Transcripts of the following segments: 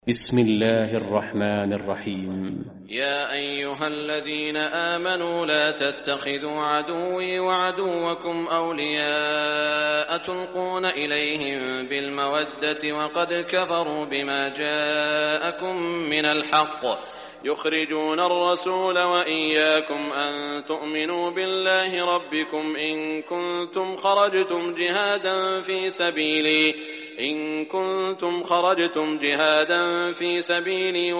بسم الله الرحمن الرحيم. يا أيها الذين آمنوا لا تتخذوا عدوي وعدوكم أولياء تلقون إليهم بالمودة وقد كفروا بما جاءكم من الحق يخرجون الرسول وإياكم أن تؤمنوا بالله ربكم إن كنتم خرجتم جهادا في سبيلي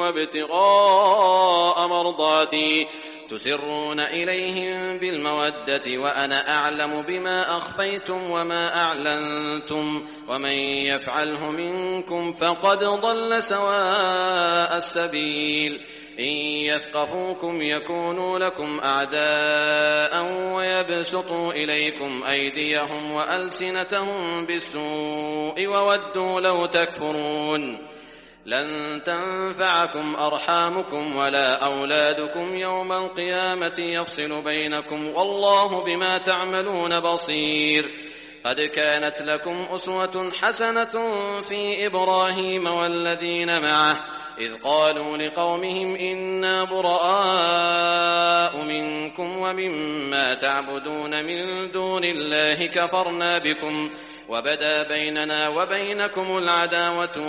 وابتغاء مرضاتي تسرون إليهم بالمودة وأنا أعلم بما أخفيتم وما أعلنتم ومن يفعله منكم فقد ضل سواء السبيل إن يثقفوكم يكونوا لكم أعداء ويبسطوا إليكم أيديهم وألسنتهم بالسوء وودوا لو تكفرون لن تنفعكم أرحامكم ولا أولادكم يوم القيامة يفصل بينكم والله بما تعملون بصير قد كانت لكم أسوة حسنة في إبراهيم والذين معه إذ قالوا لقومهم إنا براء منكم ومما تعبدون من دون الله كفرنا بكم وبدا بيننا وبينكم العداوة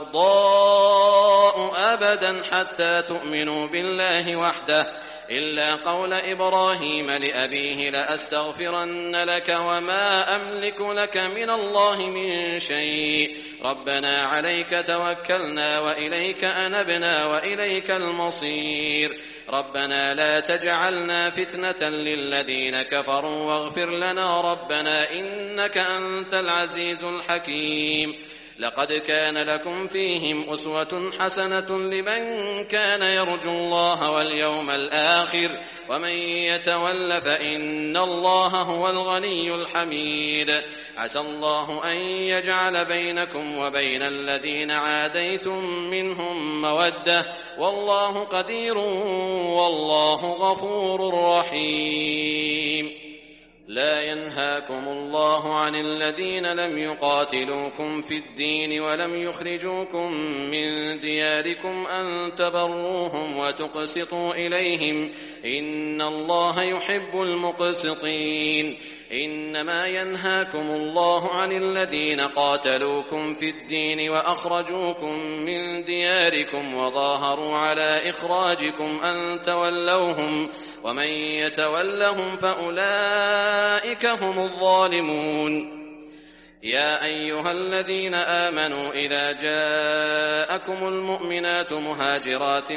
والبغضاء أبدا حتى تؤمنوا بالله وحده إلا قول إبراهيم لأبيه لأستغفرن لك وما أملك لك من الله من شيء ربنا عليك توكلنا وإليك أنبنا وإليك المصير ربنا لا تجعلنا فتنة للذين كفروا واغفر لنا ربنا إنك أنت العزيز الحكيم لقد كان لكم فيهم أسوة حسنة لمن كان يرجو الله واليوم الآخر ومن يتول فإن الله هو الغني الحميد عسى الله أن يجعل بينكم وبين الذين عاديتم منهم مودة والله قدير والله غفور رحيم لا ينهاكم الله عن الذين لم يقاتلوكم في الدين ولم يخرجوكم من دياركم أن تبروهم وتقسطوا إليهم إن الله يحب المقسطين إنما ينهاكم الله عن الذين قاتلوكم في الدين وأخرجوكم من دياركم وظاهروا على إخراجكم أن تولوهم ومن يتولهم فأولئك هم الظالمون يا أيها الذين آمنوا إذا جاءكم المؤمنات مهاجرات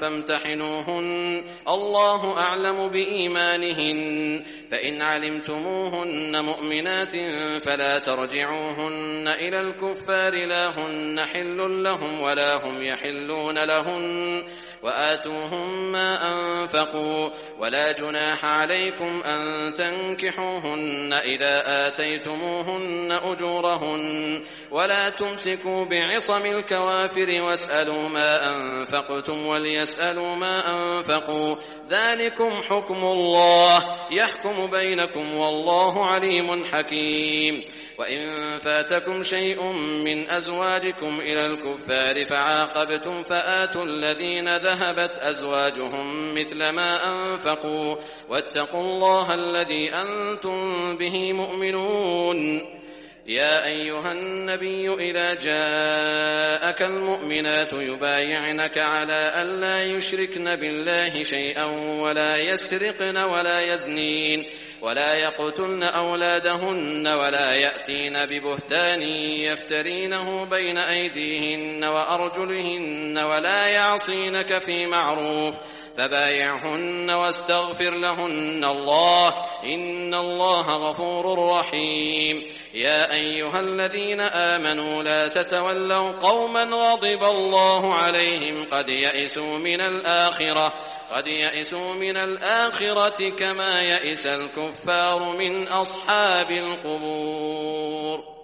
فامتحنوهن الله أعلم بإيمانهن فإن علمتموهن مؤمنات فلا ترجعوهن إلى الكفار لا هن حل لهم ولا هم يحلون لهن وآتوهم ما أنفقوا ولا جناح عليكم أن تنكحوهن إذا آتيتموهن أجورهن ولا تمسكوا بعصم الكوافر واسألوا ما أنفقتم وليسألوا ما أنفقوا ذلكم حكم الله يحكم بينكم والله عليم حكيم وإن فاتكم شيء من أزواجكم إلى الكفار فعاقبتم فآتوا الذين ذهبت أزواجهم مثل ما أنفقوا واتقوا الله الذي أنتم به مؤمنون يا أيها النبي إذا جاءك المؤمنات يبايعنك على أن لا يشركن بالله شيئا ولا يسرقن ولا يزنين ولا يقتلن أولادهن ولا يأتين ببهتان يفترينه بين أيديهن وأرجلهن ولا يعصينك في معروف فبايعهن واستغفر لهن الله إن الله غفور رحيم يا أيها الذين آمنوا لا تتولوا قوما غضب الله عليهم قد يئسوا من الآخرة كما يئس الكفار من أصحاب القبور.